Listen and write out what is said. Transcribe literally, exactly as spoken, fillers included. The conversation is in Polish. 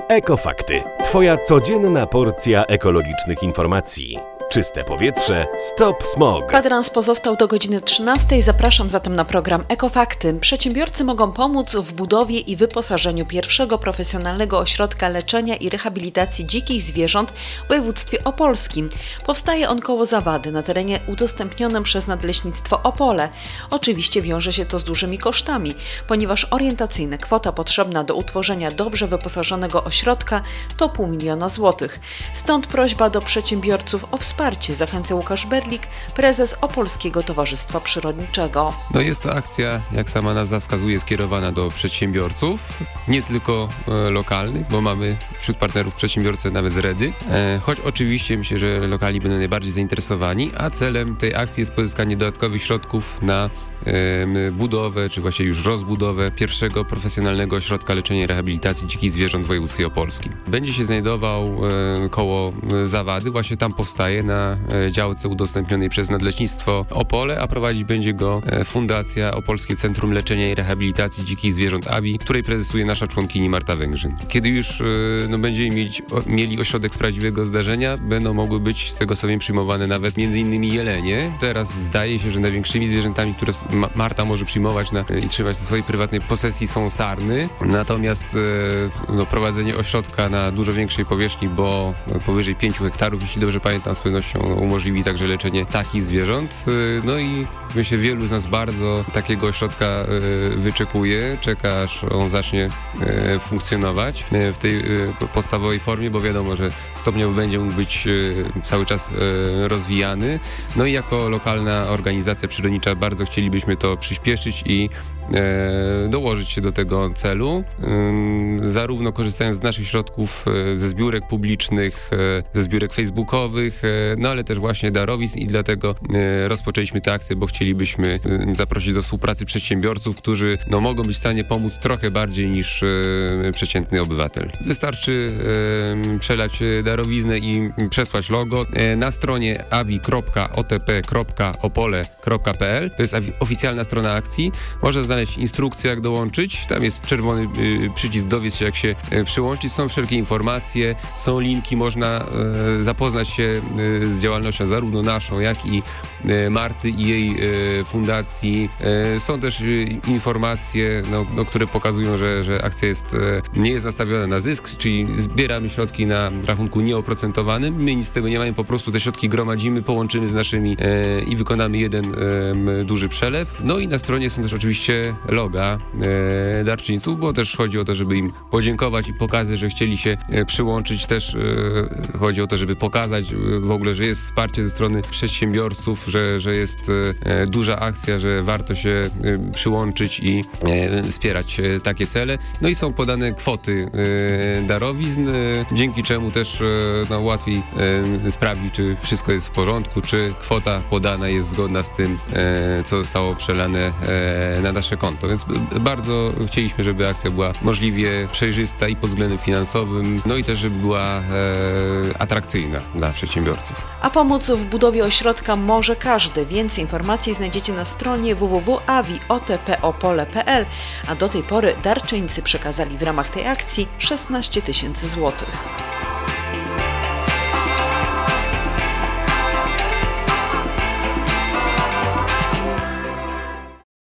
Ekofakty. Twoja codzienna porcja ekologicznych informacji. Czyste powietrze, stop smog. Kwadrans pozostał do godziny trzynastej. Zapraszam zatem na program Ekofakty. Przedsiębiorcy mogą pomóc w budowie i wyposażeniu pierwszego profesjonalnego ośrodka leczenia i rehabilitacji dzikich zwierząt w województwie opolskim. Powstaje on koło Zawady na terenie udostępnionym przez Nadleśnictwo Opole. Oczywiście wiąże się to z dużymi kosztami, ponieważ orientacyjna kwota potrzebna do utworzenia dobrze wyposażonego ośrodka to pół miliona złotych. Stąd prośba do przedsiębiorców o wsparcie. Zachęca Łukasz Berlik, prezes Opolskiego Towarzystwa Przyrodniczego. No jest to akcja, jak sama nazwa wskazuje, skierowana do przedsiębiorców, nie tylko e, lokalnych, bo mamy wśród partnerów przedsiębiorcę nawet z Redy, e, choć oczywiście myślę, że lokalni będą najbardziej zainteresowani, a celem tej akcji jest pozyskanie dodatkowych środków na e, budowę, czy właściwie już rozbudowę pierwszego profesjonalnego ośrodka leczenia i rehabilitacji dzikich zwierząt w województwie opolskim. Będzie się znajdował e, koło Zawady, właśnie tam powstaje na działce udostępnionej przez Nadleśnictwo Opole, a prowadzić będzie go Fundacja Opolskie Centrum Leczenia i Rehabilitacji Dzikich Zwierząt A B I, której prezesuje nasza członkini Marta Węgrzyn. Kiedy już no, będziemy mieć, o, mieli ośrodek z prawdziwego zdarzenia, będą mogły być z tego sobie przyjmowane nawet między innymi jelenie. Teraz zdaje się, że największymi zwierzętami, które Marta może przyjmować na, i trzymać w swojej prywatnej posesji, są sarny. Natomiast no, prowadzenie ośrodka na dużo większej powierzchni, bo no, powyżej pięciu hektarów, jeśli dobrze pamiętam, z pewnością umożliwi także leczenie takich zwierząt. No i myślę, wielu z nas bardzo takiego ośrodka wyczekuje, czeka, aż on zacznie funkcjonować w tej podstawowej formie, bo wiadomo, że stopniowo będzie mógł być cały czas rozwijany. No i jako lokalna organizacja przyrodnicza bardzo chcielibyśmy to przyspieszyć i dołożyć się do tego celu, zarówno korzystając z naszych środków, ze zbiórek publicznych, ze zbiórek facebookowych, no ale też właśnie darowizn i dlatego rozpoczęliśmy tę akcję, bo chcielibyśmy zaprosić do współpracy przedsiębiorców, którzy no, mogą być w stanie pomóc trochę bardziej niż przeciętny obywatel. Wystarczy przelać darowiznę i przesłać logo na stronie avi kropka o t p kropka opole kropka p l. To jest oficjalna strona akcji. Można znaleźć instrukcję, jak dołączyć. Tam jest czerwony przycisk dowiedz się, jak się przyłączyć. Są wszelkie informacje, są linki, można zapoznać się z działalnością zarówno naszą, jak i Marty i jej fundacji. Są też informacje, no, no, które pokazują, że, że akcja jest, nie jest nastawiona na zysk, czyli zbieramy środki na rachunku nieoprocentowanym. My nic z tego nie mamy, po prostu te środki gromadzimy, połączymy z naszymi i wykonamy jeden duży przelew. No i na stronie są też oczywiście loga darczyńców, bo też chodzi o to, żeby im podziękować i pokazać, że chcieli się przyłączyć. Też chodzi o to, żeby pokazać w ogóle, że jest wsparcie ze strony przedsiębiorców, że, że jest e, duża akcja, że warto się e, przyłączyć i e, wspierać e, takie cele. No i są podane kwoty e, darowizn, e, dzięki czemu też e, no, łatwiej e, sprawdzić, czy wszystko jest w porządku, czy kwota podana jest zgodna z tym, e, co zostało przelane e, na nasze konto. Więc b- bardzo chcieliśmy, żeby akcja była możliwie przejrzysta i pod względem finansowym, no i też, żeby była e, atrakcyjna dla przedsiębiorców. A pomóc w budowie ośrodka może każdy. Więcej informacji znajdziecie na stronie w w w kropka avi o t p opole kropka p l, a do tej pory darczyńcy przekazali w ramach tej akcji szesnaście tysięcy złotych.